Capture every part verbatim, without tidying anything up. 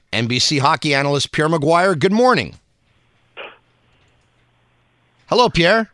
N B C hockey analyst Pierre McGuire. Good morning. Hello, Pierre.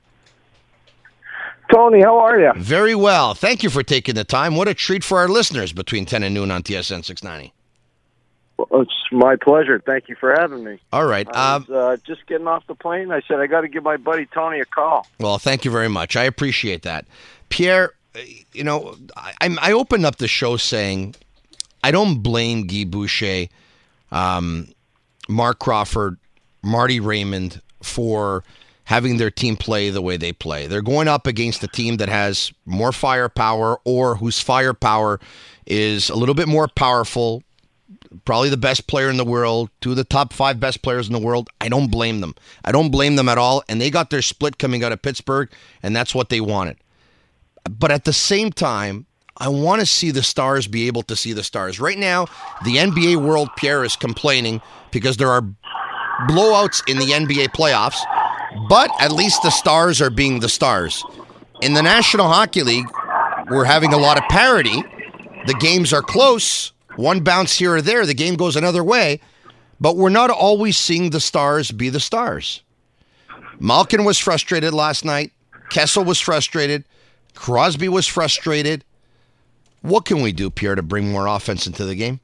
Tony, how are you? Very well. Thank you for taking the time. What a treat for our listeners between ten and noon on T S N six ninety. Well, it's my pleasure. Thank you for having me. All right. I was uh, just getting off the plane. I said, I got to give my buddy Tony a call. Well, thank you very much. I appreciate that. Pierre, you know, I, I opened up the show saying I don't blame Guy Boucher, um, Mark Crawford, Marty Raymond for having their team play the way they play. They're going up against a team that has more firepower or whose firepower is a little bit more powerful, probably the best player in the world, two of the top five best players in the world. I don't blame them. I don't blame them at all. And they got their split coming out of Pittsburgh, and that's what they wanted. But at the same time, I want to see the Stars be able to see the Stars. Right now, the N B A world, Pierre, is complaining because there are blowouts in the N B A playoffs, but at least the Stars are being the Stars. In the National Hockey League, we're having a lot of parity. The games are close. One bounce here or there, the game goes another way. But we're not always seeing the Stars be the Stars. Malkin was frustrated last night. Kessel was frustrated. Crosby was frustrated. What can we do, Pierre, to bring more offense into the game?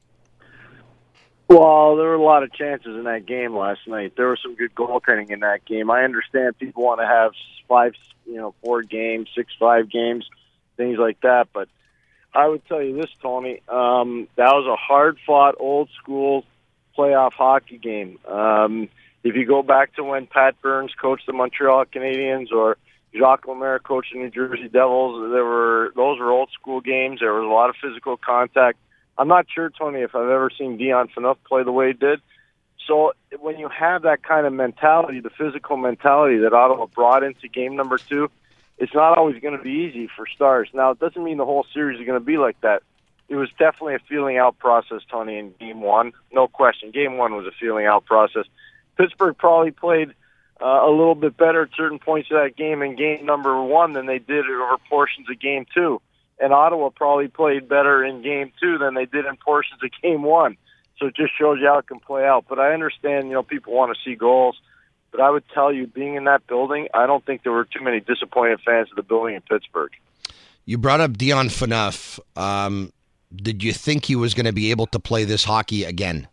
Well, there were a lot of chances in that game last night. There was some good goaltending in that game. I understand people want to have five, you know, four games, six, five games, things like that. But I would tell you this, Tony, um, that was a hard-fought, old-school playoff hockey game. Um, if you go back to when Pat Burns coached the Montreal Canadiens or Jacques Lemaire coached the New Jersey Devils, there were those were old-school games. There was a lot of physical contact. I'm not sure, Tony, if I've ever seen Dion Phaneuf play the way he did. So when you have that kind of mentality, the physical mentality that Ottawa brought into game number two, it's not always going to be easy for Stars. Now, it doesn't mean the whole series is going to be like that. It was definitely a feeling-out process, Tony, in game one. No question. Game one was a feeling-out process. Pittsburgh probably played uh, a little bit better at certain points of that game in game number one than they did over portions of game two. And Ottawa probably played better in game two than they did in portions of game one. So it just shows you how it can play out. But I understand, you know, people want to see goals. But I would tell you, being in that building, I don't think there were too many disappointed fans of the building in Pittsburgh. You brought up Dion Phaneuf. Um, did you think he was going to be able to play this hockey again?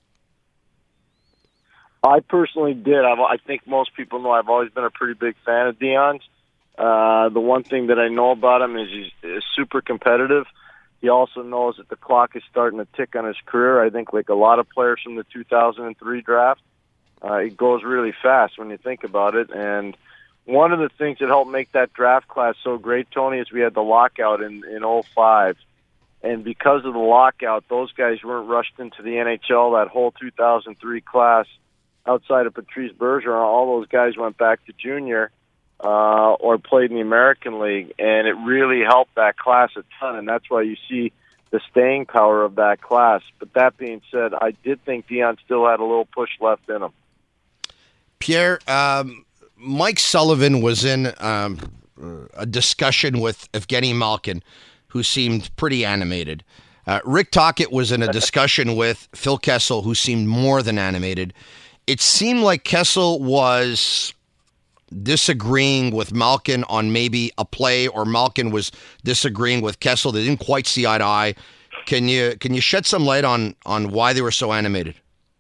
I personally did. I've, I think most people know I've always been a pretty big fan of Dion's. Uh, the one thing that I know about him is he's, he's super competitive. He also knows that the clock is starting to tick on his career. I think like a lot of players from the two thousand three draft, uh, it goes really fast when you think about it. And one of the things that helped make that draft class so great, Tony, is we had the lockout in, in oh five. And because of the lockout, those guys weren't rushed into the N H L. That whole two thousand three class, outside of Patrice Bergeron, all those guys went back to junior. Uh, or played in the American League, and it really helped that class a ton, and that's why you see the staying power of that class. But that being said, I did think Dion still had a little push left in him. Pierre, um, Mike Sullivan was in um, a discussion with Evgeny Malkin, who seemed pretty animated. Uh, Rick Tocchet was in a discussion with Phil Kessel, who seemed more than animated. It seemed like Kessel was disagreeing with Malkin on maybe a play, or Malkin was disagreeing with Kessel. They didn't quite see eye to eye. Can you can you shed some light on, on why they were so animated?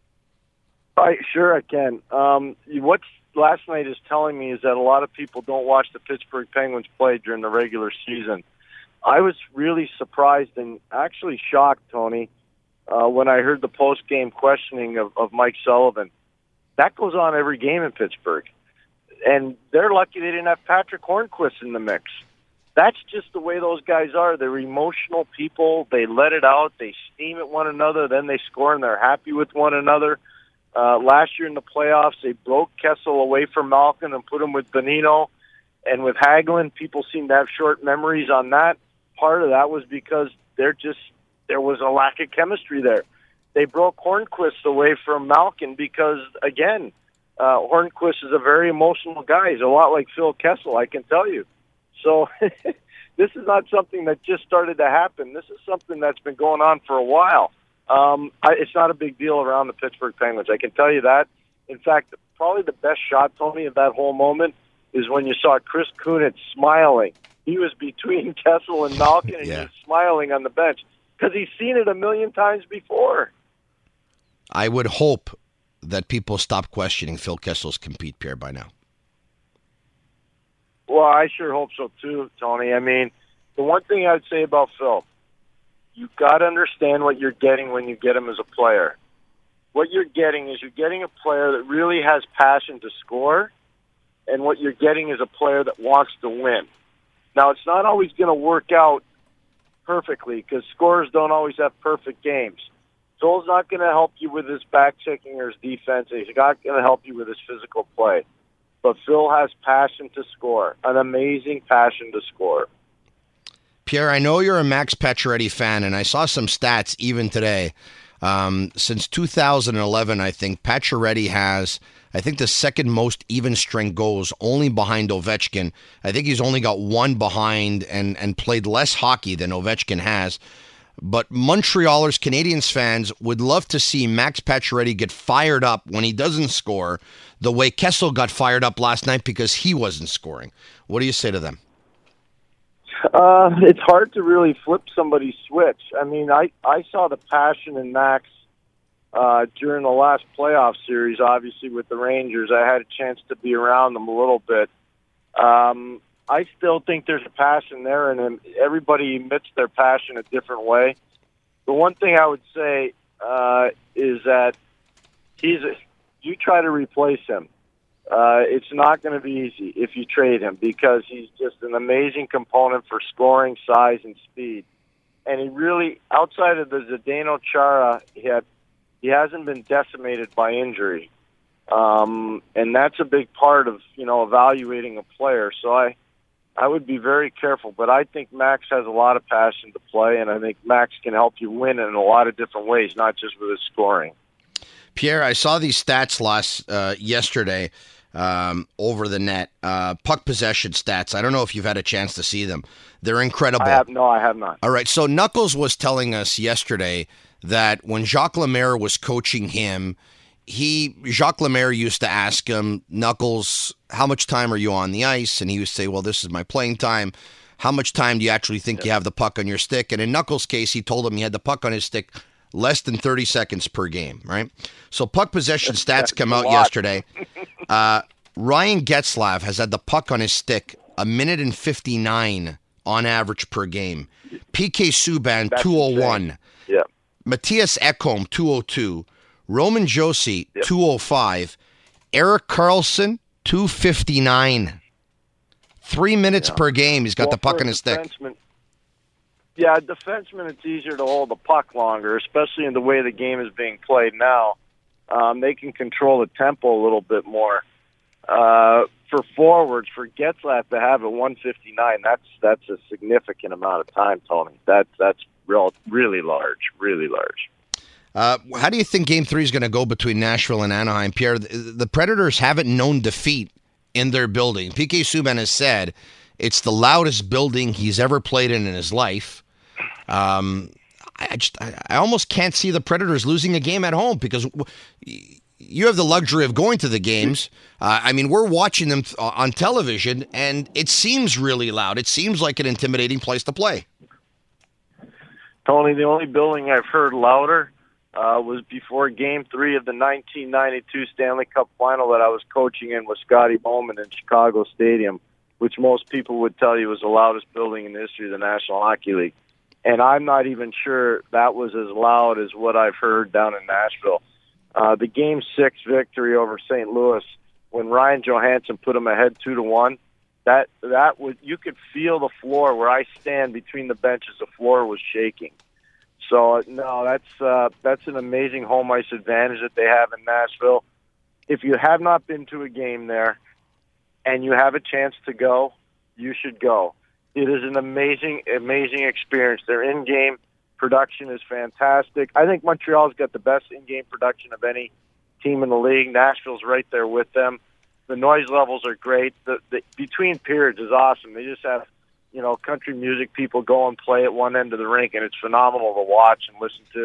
I, sure I can. Um, what last night is telling me is that a lot of people don't watch the Pittsburgh Penguins play during the regular season. I was really surprised and actually shocked, Tony, uh, when I heard the post-game questioning of, of Mike Sullivan. That goes on every game in Pittsburgh. And they're lucky they didn't have Patrick Hornquist in the mix. That's just the way those guys are. They're emotional people. They let it out. They steam at one another. Then they score, and they're happy with one another. Uh, last year in the playoffs, they broke Kessel away from Malkin and put him with Bonino. And with Hagelin, people seem to have short memories on that. Part of that was because they're just there was a lack of chemistry there. They broke Hornquist away from Malkin because, again, Uh, Hornquist is a very emotional guy. He's a lot like Phil Kessel, I can tell you. So this is not something that just started to happen. This is something that's been going on for a while. Um, I, it's not a big deal around the Pittsburgh Penguins. I can tell you that. In fact, probably the best shot, Tony, of that whole moment is when you saw Chris Kunitz smiling. He was between Kessel and Malkin, and yeah. he was smiling on the bench because he's seen it a million times before. I would hope that people stop questioning Phil Kessel's compete, Pierre, by now. Well, I sure hope so, too, Tony. I mean, the one thing I would say about Phil, you've got to understand what you're getting when you get him as a player. What you're getting is you're getting a player that really has passion to score, and what you're getting is a player that wants to win. Now, it's not always going to work out perfectly because scorers don't always have perfect games. Phil's not going to help you with his back-checking or his defense. He's not going to help you with his physical play. But Phil has passion to score, an amazing passion to score. Pierre, I know you're a Max Pacioretty fan, and I saw some stats even today. Um, since two thousand eleven, I think, Pacioretty has, I think, the second most even-strength goals, only behind Ovechkin. I think he's only got one behind and, and played less hockey than Ovechkin has. But Montrealers, Canadiens fans would love to see Max Pacioretty get fired up when he doesn't score the way Kessel got fired up last night because he wasn't scoring. What do you say to them? Uh, it's hard to really flip somebody's switch. I mean, I, I saw the passion in Max uh, during the last playoff series, obviously, with the Rangers. I had a chance to be around them a little bit. Um, I still think there's a passion there, and everybody emits their passion a different way. The one thing I would say uh, is that he's a, you try to replace him. Uh, it's not going to be easy if you trade him because he's just an amazing component for scoring, size, and speed. And he really, outside of the Zdeno Chara, he, had, he hasn't been decimated by injury. Um, and that's a big part of, you know, evaluating a player. So I, I would be very careful. But I think Max has a lot of passion to play, and I think Max can help you win in a lot of different ways, not just with his scoring. Pierre, I saw these stats last uh, yesterday um, over the net. Uh, puck possession stats. I don't know if you've had a chance to see them. They're incredible. I have, no, I have not. All right. So Knuckles was telling us yesterday that when Jacques Lemaire was coaching him, he Jacques Lemaire used to ask him, Knuckles, how much time are you on the ice? And he would say, well, this is my playing time. How much time do you actually think yep. you have the puck on your stick? And in Knuckles' case, he told him he had the puck on his stick less than thirty seconds per game, right? So puck possession stats come out yesterday. Uh, Ryan Getzlaf has had the puck on his stick a minute and fifty-nine on average per game. P K Subban, That's two oh one. Yeah. Matthias Ekholm, two oh two. Roman Josi, yep. two oh five. Erik Karlsson, two fifty-nine. Three minutes yeah. per game, he's got well, the puck on his stick. Yeah, defenseman, it's easier to hold the puck longer, especially in the way the game is being played now. Um, they can control the tempo a little bit more. Uh, for forwards, for Getzlaf to have a one fifty-nine, that's that's a significant amount of time, Tony. That's that's real, really large, really large. Uh, how do you think Game Three is going to go between Nashville and Anaheim, Pierre? The, the Predators haven't known defeat in their building. P K Subban has said it's the loudest building he's ever played in in his life. Um, I just, I, I almost can't see the Predators losing a game at home because you have the luxury of going to the games. Uh, I mean, we're watching them on television, and it seems really loud. It seems like an intimidating place to play. Tony, the only building I've heard louder uh, was before Game Three of the nineteen ninety-two Stanley Cup Final that I was coaching in with Scotty Bowman in Chicago Stadium, which most people would tell you was the loudest building in the history of the National Hockey League. And I'm not even sure that was as loud as what I've heard down in Nashville. Uh, the Game Six victory over Saint Louis, when Ryan Johansson put them ahead two to one, that that would you could feel the floor where I stand between the benches. The floor was shaking. So no, that's uh, that's an amazing home ice advantage that they have in Nashville. If you have not been to a game there, and you have a chance to go, you should go. It is an amazing, amazing experience. Their in-game production is fantastic. I think Montreal's got the best in-game production of any team in the league. Nashville's right there with them. The noise levels are great. The, the between periods is awesome. They just have, you know, country music people go and play at one end of the rink, and it's phenomenal to watch and listen to.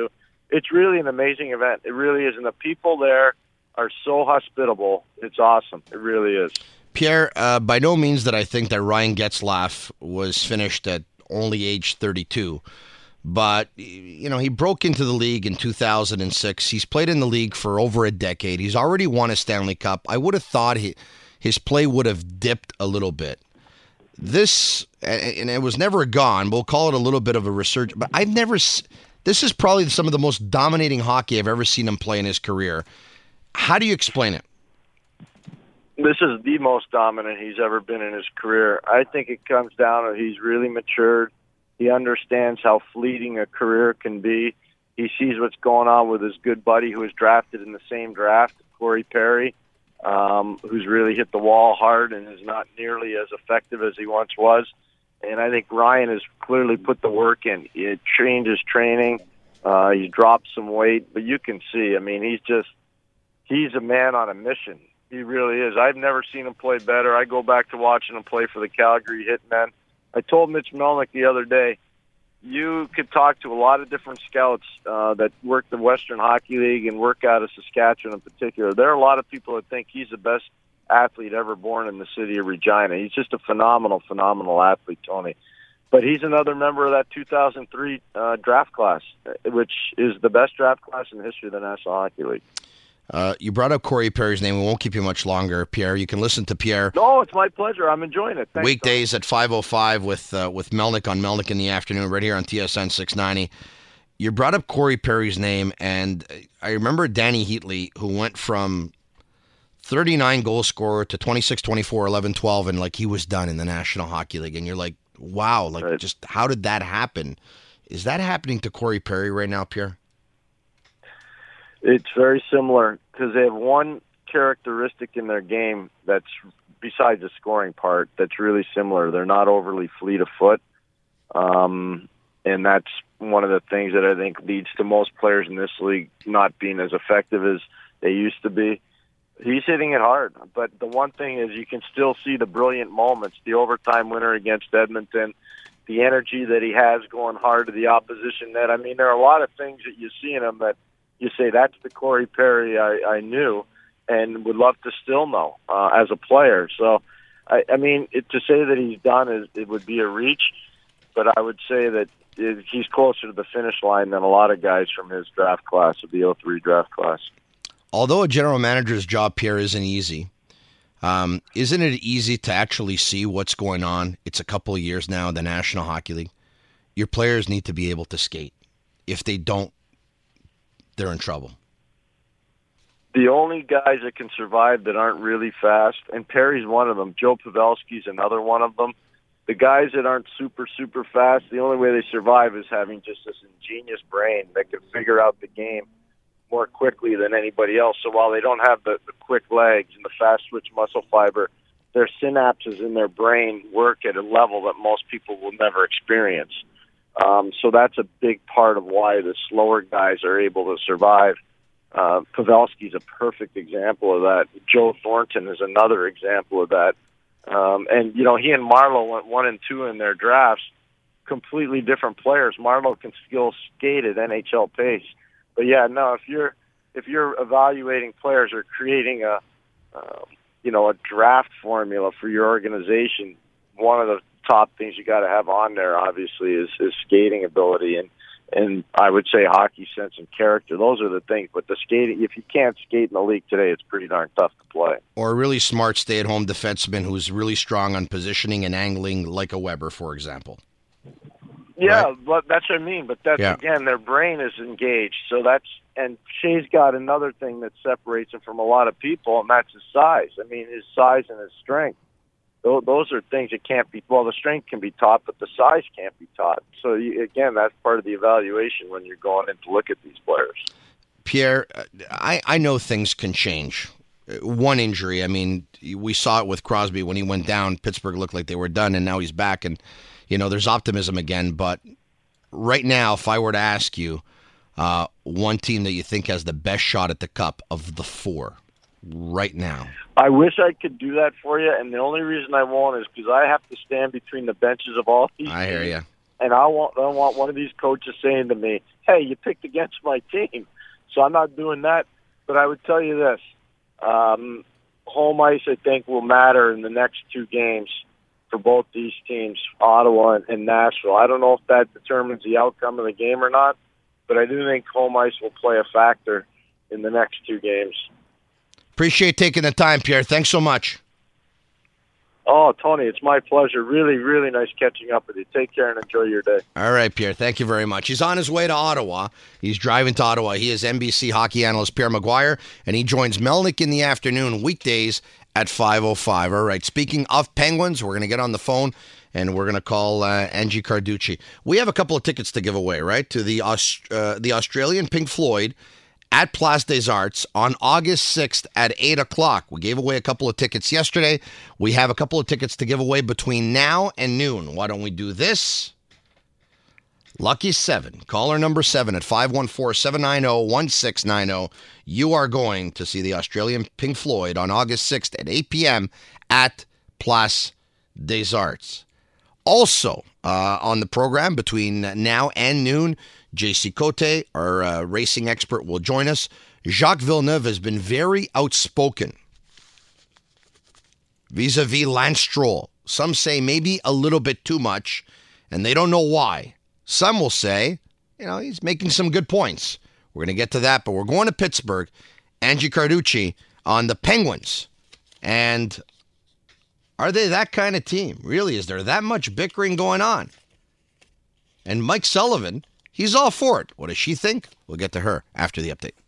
it's really an amazing event. It really is, and the people there are so hospitable. It's awesome. It really is. Pierre, uh, by no means did I think that Ryan Getzlaf was finished at only age thirty-two. But, you know, he broke into the league in two thousand six. He's played in the league for over a decade. He's already won a Stanley Cup. I would have thought he, his play would have dipped a little bit. This, and it was never gone. We'll call it a little bit of a resurgence. But I've never, this is probably some of the most dominating hockey I've ever seen him play in his career. How do you explain it? This is the most dominant he's ever been in his career. I think it comes down to he's really matured. He understands how fleeting a career can be. He sees what's going on with his good buddy who was drafted in the same draft, Corey Perry, um, who's really hit the wall hard and is not nearly as effective as he once was. And I think Ryan has clearly put the work in. He trained his training. Uh, he's dropped some weight. But you can see, I mean, he's just, he's a man on a mission. He really is. I've never seen him play better. I go back to watching him play for the Calgary Hitmen. I told Mitch Melnick the other day, you could talk to a lot of different scouts uh, that work the Western Hockey League and work out of Saskatchewan in particular. There are a lot of people that think he's the best athlete ever born in the city of Regina. He's just a phenomenal, phenomenal athlete, Tony. But he's another member of that two thousand three uh, draft class, which is the best draft class in the history of the National Hockey League. Uh, you brought up Corey Perry's name. We won't keep you much longer, Pierre. You can listen to Pierre. No, it's my pleasure. I'm enjoying it. Thanks, weekdays Tony. At five oh five with uh, with Melnick on Melnick in the afternoon, right here on T S N six ninety. You brought up Corey Perry's name, and I remember Danny Heatley, who went from thirty-nine goal scorer to twenty-six, twenty-four, eleven, twelve, and like he was done in the National Hockey League. And you're like, wow, like right. just how did that happen? Is that happening to Corey Perry right now, Pierre? It's very similar because they have one characteristic in their game that's, besides the scoring part, that's really similar. They're not overly fleet of foot, um, and that's one of the things that I think leads to most players in this league not being as effective as they used to be. He's hitting it hard, but the one thing is you can still see the brilliant moments, the overtime winner against Edmonton, the energy that he has going hard to the opposition net. I mean, there are a lot of things that you see in him that you say, that's the Corey Perry I, I knew and would love to still know uh, as a player. So, I, I mean, it, to say that he's done, is it would be a reach, but I would say that it, he's closer to the finish line than a lot of guys from his draft class, of the oh three draft class. Although a general manager's job, Pierre, isn't easy, um, isn't it easy to actually see what's going on? It's a couple of years now in the National Hockey League. Your players need to be able to skate. If they don't, they're in trouble. The only guys that can survive that aren't really fast, and Perry's one of them. Joe Pavelski's another one of them. The guys that aren't super, super fast, the only way they survive is having just this ingenious brain that can figure out the game more quickly than anybody else. So while they don't have the, the quick legs and the fast switch muscle fiber, their synapses in their brain work at a level that most people will never experience. Um, so that's a big part of why the slower guys are able to survive. Uh, Pavelski's a perfect example of that. Joe Thornton is another example of that. Um, and, you know, he and Marleau went one and two in their drafts, completely different players. Marleau can still skate at N H L pace. But, yeah, no, if you're if you're evaluating players or creating a, uh, you know, a draft formula for your organization, one of the top things you got to have on there, obviously, is, is skating ability and, and I would say hockey sense and character. Those are the things. But the skating, if you can't skate in the league today, it's pretty darn tough to play. Or a really smart stay-at-home defenseman who's really strong on positioning and angling, like a Weber, for example. Yeah, right? but that's what I mean. But that's, yeah. again, their brain is engaged. So that's, and Shea's got another thing that separates him from a lot of people, and that's his size. I mean, his size and his strength. Those are things that can't be, well, the strength can be taught, but the size can't be taught. So, you, again, that's part of the evaluation when you're going in to look at these players. Pierre, I, I know things can change. One injury, I mean, we saw it with Crosby when he went down. Pittsburgh looked like they were done, and now he's back, and, you know, there's optimism again. But right now, if I were to ask you uh, one team that you think has the best shot at the Cup of the four right now. I wish I could do that for you, and the only reason I won't is because I have to stand between the benches of all these I hear teams. you. and I want I don't want one of these coaches saying to me, "Hey, you picked against my team." So I'm not doing that. But I would tell you this: um, home ice, I think, will matter in the next two games for both these teams, Ottawa and, and Nashville. I don't know if that determines the outcome of the game or not, but I do think home ice will play a factor in the next two games. Appreciate taking the time, Pierre. Thanks so much. Oh, Tony, it's my pleasure. Really, really nice catching up with you. Take care and enjoy your day. All right, Pierre. Thank you very much. He's on his way to Ottawa. He's driving to Ottawa. He is N B C hockey analyst Pierre Maguire, and he joins Melnick in the afternoon, weekdays at five oh five. All right, speaking of Penguins, we're going to get on the phone, and we're going to call uh, Angie Carducci. We have a couple of tickets to give away, right, to the Aust- uh, the Australian Pink Floyd at Place des Arts on August sixth at eight o'clock. We gave away a couple of tickets yesterday. We have a couple of tickets to give away between now and noon. Why don't we do this? Lucky seven, caller number seven at five one four, seven nine zero, one six nine zero. You are going to see the Australian Pink Floyd on August sixth at eight p.m. at Place des Arts. Also uh, on the program between now and noon, J C Cote, our uh, racing expert, will join us. Jacques Villeneuve has been very outspoken vis-a-vis Lance Stroll. Some say maybe a little bit too much, and they don't know why. Some will say, you know, he's making some good points. We're going to get to that, but we're going to Pittsburgh. Angie Carducci on the Penguins. And are they that kind of team? Really, is there that much bickering going on? And Mike Sullivan, he's all for it. What does she think? We'll get to her after the update.